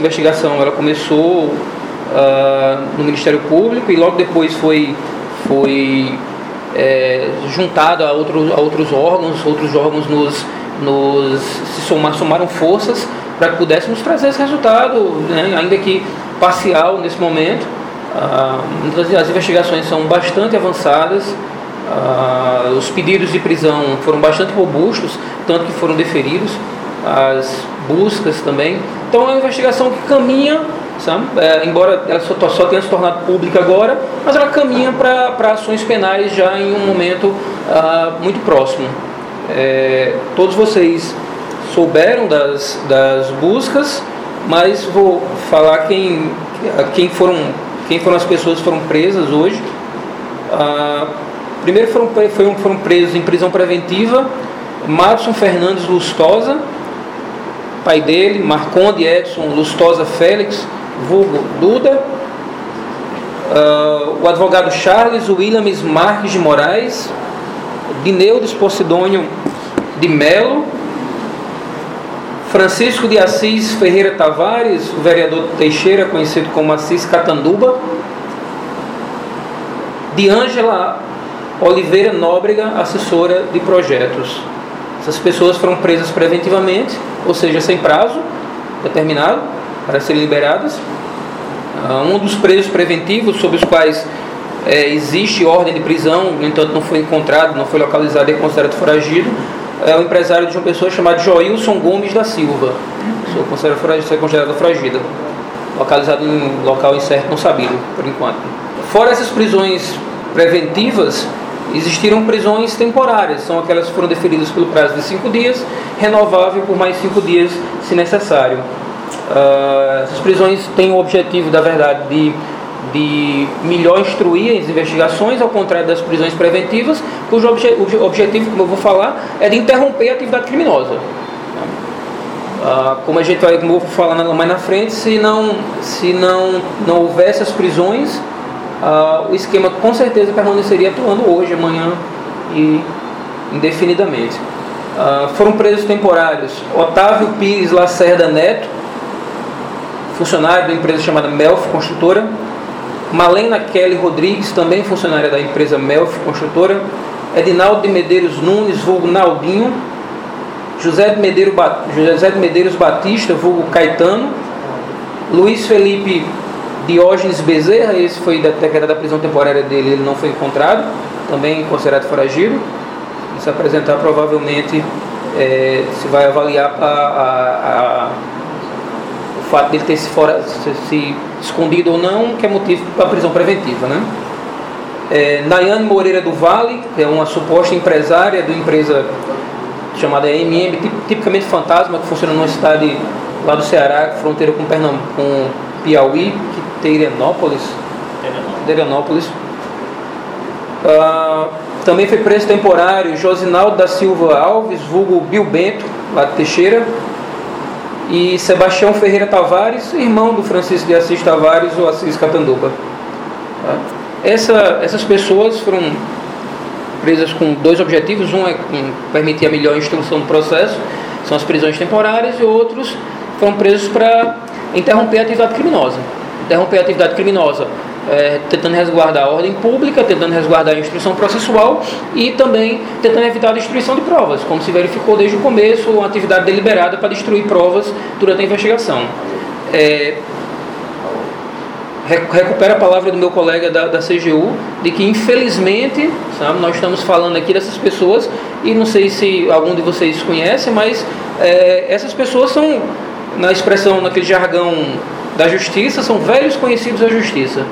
investigação ela começou no Ministério Público e logo depois foi juntada a outros órgãos se somaram forças para que pudéssemos trazer esse resultado, né, ainda que parcial nesse momento. As investigações são bastante avançadas, os pedidos de prisão foram bastante robustos, tanto que foram deferidos, as buscas também. Então é uma investigação que caminha, sabe? Embora ela só tenha se tornado pública agora, mas ela caminha para ações penais já em um momento muito próximo. Todos vocês souberam das buscas, mas vou falar quem foram as pessoas que foram presas hoje. Primeiro foram presos em prisão preventiva Madson Fernandes Lustosa, pai dele, Marconde Edson Lustosa Félix, vulgo Duda, o advogado Charles Williams Marques de Moraes, Dineudes Posidônio de Melo, Francisco de Assis Ferreira Tavares, o vereador Teixeira, conhecido como Assis Catanduba, de Ângela Oliveira Nóbrega, assessora de projetos. Essas pessoas foram presas preventivamente, ou seja, sem prazo determinado para serem liberadas. Um dos presos preventivos, sobre os quais existe ordem de prisão, no entanto não foi encontrado, não foi localizado e é considerado foragido, é um empresário de uma pessoa chamado Joilson Gomes da Silva, considerado foragido, localizado em um local incerto, não sabido, por enquanto. Fora essas prisões preventivas, existiram prisões temporárias, são aquelas que foram deferidas pelo prazo de 5 dias, renovável por mais 5 dias, se necessário. Essas prisões têm o objetivo, da verdade, de melhor instruir as investigações, ao contrário das prisões preventivas, cujo objetivo, como eu vou falar, é de interromper a atividade criminosa. Como eu vou falar mais na frente, se não houvesse as prisões, o esquema com certeza permaneceria atuando hoje, amanhã e indefinidamente. Foram presos temporários Otávio Pires Lacerda Neto, funcionário da empresa chamada Melf Construtora, Malena Kelly Rodrigues, também funcionária da empresa Melf Construtora, Edinaldo de Medeiros Nunes, vulgo Naldinho, José de Medeiros Batista, vulgo Caetano, Luiz Felipe Diógenes Bezerra, esse foi decretado a prisão temporária dele, ele não foi encontrado, também considerado foragido. Se apresentar, provavelmente se vai avaliar o fato dele ter se escondido ou não, que é motivo para a prisão preventiva, né? Nayane Moreira do Vale, que é uma suposta empresária de uma empresa chamada MM, tipicamente fantasma, que funciona numa cidade lá do Ceará, fronteira com Piauí, Terenópolis. Também foi preso temporário Josinaldo da Silva Alves, vulgo Bill Bento, lá de Teixeira, e Sebastião Ferreira Tavares, irmão do Francisco de Assis Tavares, ou Assis Catanduba. Essas pessoas foram presas com 2 objetivos. Um é permitir a melhor instrução do processo, são as prisões temporárias, e outros foram presos para interromper a atividade criminosa. Tentando resguardar a ordem pública, tentando resguardar a instrução processual e também tentando evitar a destruição de provas, como se verificou desde o começo, uma atividade deliberada para destruir provas durante a investigação. Recupero a palavra do meu colega da CGU, de que infelizmente, sabe, nós estamos falando aqui dessas pessoas, e não sei se algum de vocês conhece, mas essas pessoas são, na expressão, naquele jargão da justiça, são velhos conhecidos da justiça.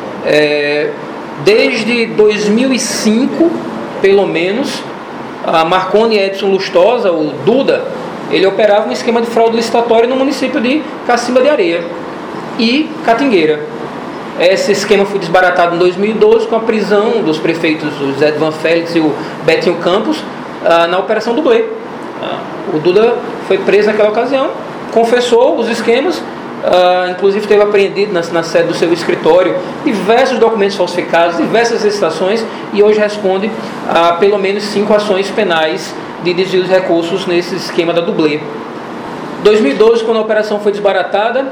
Desde 2005, pelo menos, a Marconde Edson Lustosa, o Duda, ele operava um esquema de fraude licitatória no município de Cacimba de Areia e Catingueira. Esse esquema foi desbaratado em 2012 com a prisão dos prefeitos José Edvan Félix e o Betinho Campos na Operação Dublê. O Duda foi preso naquela ocasião, confessou os esquemas, inclusive teve apreendido na sede do seu escritório diversos documentos falsificados, diversas licitações, e hoje responde a pelo menos 5 ações penais de desvio de recursos nesse esquema da Dublê. 2012, quando a operação foi desbaratada,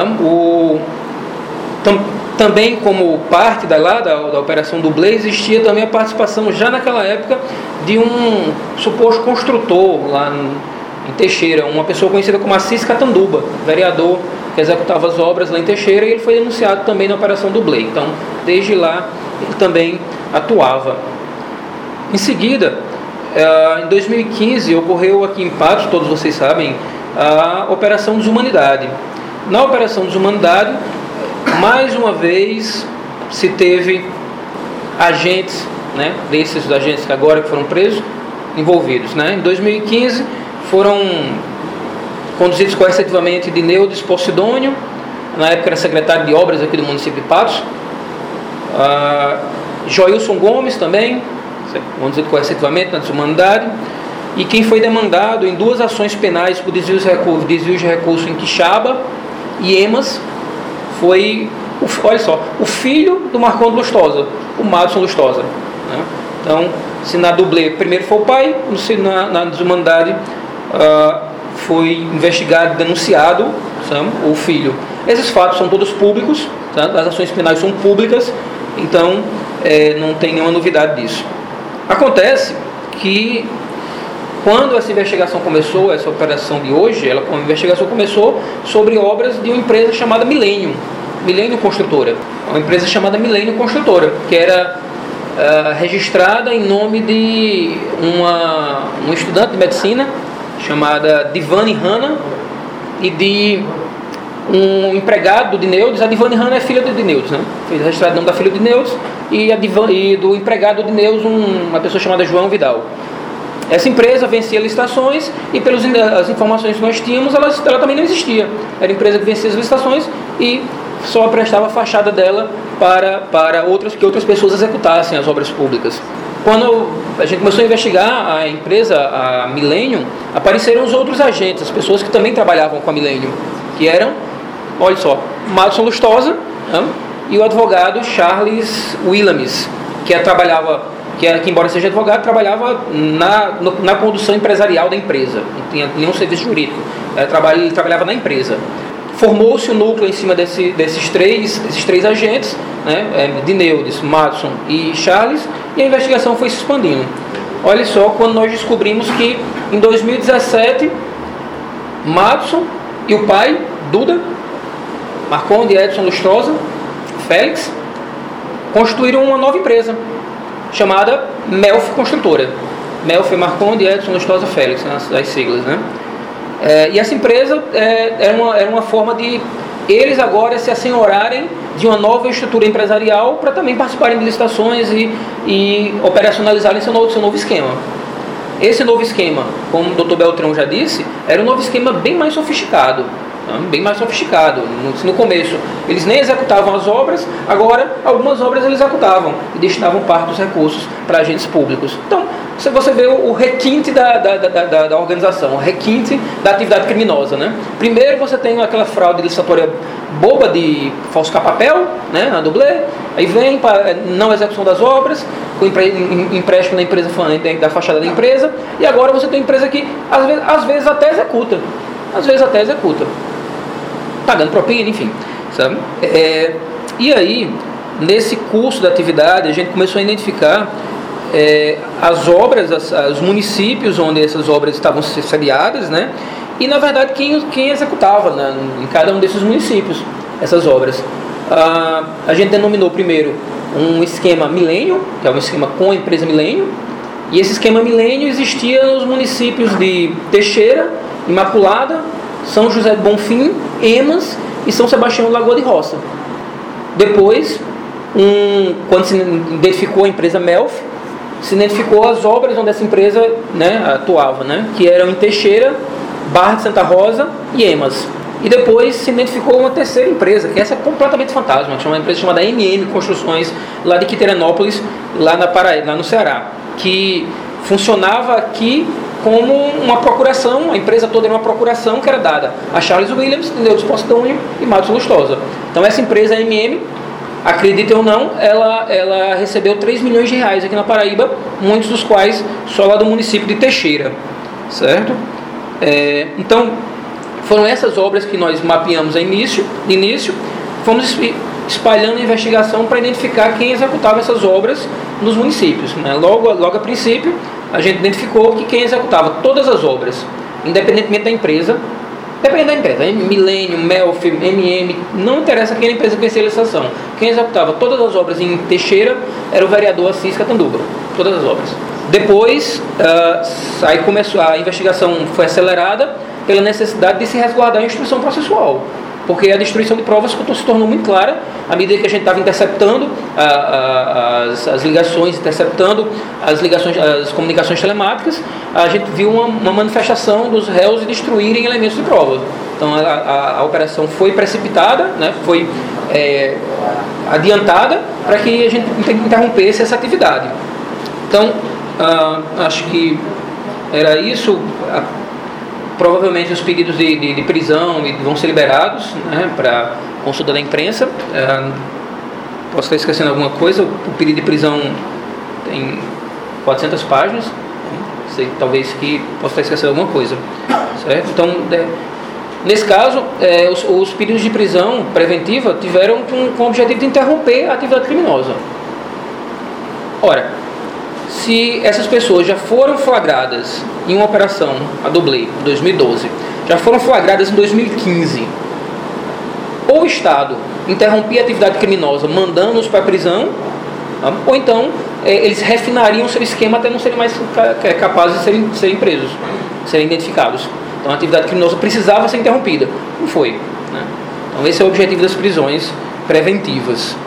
também como parte da operação Dublê, existia também a participação, já naquela época, de um suposto construtor lá em Teixeira, uma pessoa conhecida como Assis Catanduba, vereador que executava as obras lá em Teixeira, e ele foi denunciado também na operação Dublê. Então, desde lá, ele também atuava. Em seguida, em 2015, ocorreu aqui em Patos, todos vocês sabem, a Operação Desumanidade. Na Operação Desumanidade, mais uma vez, se teve agentes, né, desses agentes que agora foram presos, envolvidos. Né? Em 2015, foram conduzidos coercitivamente Dineudes Posidônio, na época era secretário de obras aqui do município de Patos, Joilson Gomes também, conduzido coercitivamente na desumanidade, e quem foi demandado em 2 ações penais por desvios de recursos em Quixaba e Emas foi, olha só, o filho do Marcondes Lustosa, o Madison Lustosa. Né? Então, se na Dublê primeiro foi o pai, na desumanidade foi investigado, denunciado, sabe, o filho. Esses fatos são todos públicos, tá? As ações penais são públicas, então não tem nenhuma novidade disso. Acontece que quando essa investigação começou, essa operação de hoje, a investigação começou sobre obras de uma empresa chamada Milênio Construtora, uma empresa chamada Milênio Construtora, que era registrada em nome de um estudante de medicina chamada Divani Hanna e de um empregado do Dineudes. A Divani Hanna é filha do Dineudes, né? Foi registrado o nome da filha do Dineudes e do empregado do Dineudes, uma pessoa chamada João Vidal. Essa empresa vencia licitações e, pelas informações que nós tínhamos, ela também não existia. Era a empresa que vencia as licitações e só prestava a fachada dela para que outras pessoas executassem as obras públicas. Quando a gente começou a investigar a empresa, a Milênio, apareceram os outros agentes, as pessoas que também trabalhavam com a Milênio, que eram, olha só, Madison Lustosa, né, e o advogado Charles Willames, que embora seja advogado, trabalhava na condução empresarial da empresa, não tinha nenhum serviço jurídico, ele trabalhava na empresa. Formou-se o núcleo em cima desses três agentes, né, Dineudes, Madison e Charles, e a investigação foi se expandindo. Olha só, quando nós descobrimos que em 2017, Madison e o pai, Duda, Marcondes, Edson Lustrosa, Félix, constituíram uma nova empresa, chamada Melf Construtora. Melf, Marcondes, Edson Lustrosa, Félix, né, as siglas, né? E essa empresa era uma forma de eles agora se assenhorarem de uma nova estrutura empresarial para também participarem de licitações e operacionalizarem seu novo esquema. Esse novo esquema, como o Dr. Beltrão já disse, era um novo esquema bem mais sofisticado. Bem mais sofisticado. No começo eles nem executavam as obras, agora algumas obras eles executavam e destinavam parte dos recursos para agentes públicos. Então você vê o requinte da organização, o requinte da atividade criminosa, né? Primeiro você tem aquela fraude licitatória boba de falsificar papel, né, na Dublê, aí vem para não execução das obras, com empréstimo da empresa, da fachada da empresa, e agora você tem empresa que às vezes até executa. Pagando propina, enfim, sabe? E aí, nesse curso da atividade, a gente começou a identificar as obras, os municípios onde essas obras estavam sediadas, né? E, na verdade, quem executava, né, em cada um desses municípios essas obras. A gente denominou primeiro um esquema Milênio, que é um esquema com a empresa Milênio, e esse esquema Milênio existia nos municípios de Teixeira, Imaculada, São José do Bonfim, Emas e São Sebastião do Lagoa de Roça. Depois, quando se identificou a empresa Melf, se identificou as obras onde essa empresa, né, atuava, né, que eram em Teixeira, Barra de Santa Rosa e Emas. E depois se identificou uma terceira empresa, que essa é completamente fantasma, uma empresa chamada MM Construções, lá de Quiteranópolis, lá na Paraíba, lá no Ceará, que funcionava aqui como uma procuração, a empresa toda era uma procuração que era dada a Charles Williams, Dineudes Posidônio e Madison Lustosa. Então essa empresa MM, acreditem ou não, ela recebeu 3 milhões de reais aqui na Paraíba, muitos dos quais só lá do município de Teixeira, certo? Então Foram essas obras que nós mapeamos no início, fomos espalhando a investigação para identificar quem executava essas obras nos municípios, né? Logo a princípio, a gente identificou que quem executava todas as obras, independentemente da empresa, Millennium, Melf, MM, não interessa quem a empresa vencia a licitação. Quem executava todas as obras em Teixeira era o vereador Assis Catanduva, todas as obras. Depois, aí começou, a investigação foi acelerada pela necessidade de se resguardar a instrução processual, porque a destruição de provas se tornou muito clara à medida que a gente estava interceptando as ligações, as comunicações telemáticas. A gente viu uma manifestação dos réus de destruírem elementos de prova. Então a operação foi precipitada, né, foi adiantada para que a gente interrompesse essa atividade. Então acho que era isso. Provavelmente os pedidos de prisão vão ser liberados, né, para consulta da imprensa. Posso estar esquecendo alguma coisa. O pedido de prisão tem 400 páginas. Sei, talvez que possa estar esquecendo alguma coisa, certo? Então, nesse caso, os pedidos de prisão preventiva tiveram com o objetivo de interromper a atividade criminosa. Ora, se essas pessoas já foram flagradas em uma operação, a Doblê, 2012, já foram flagradas em 2015, ou o Estado interrompia a atividade criminosa mandando-os para a prisão, ou então eles refinariam seu esquema até não serem mais capazes de serem presos, serem identificados. Então a atividade criminosa precisava ser interrompida. Não foi, né? Então esse é o objetivo das prisões preventivas.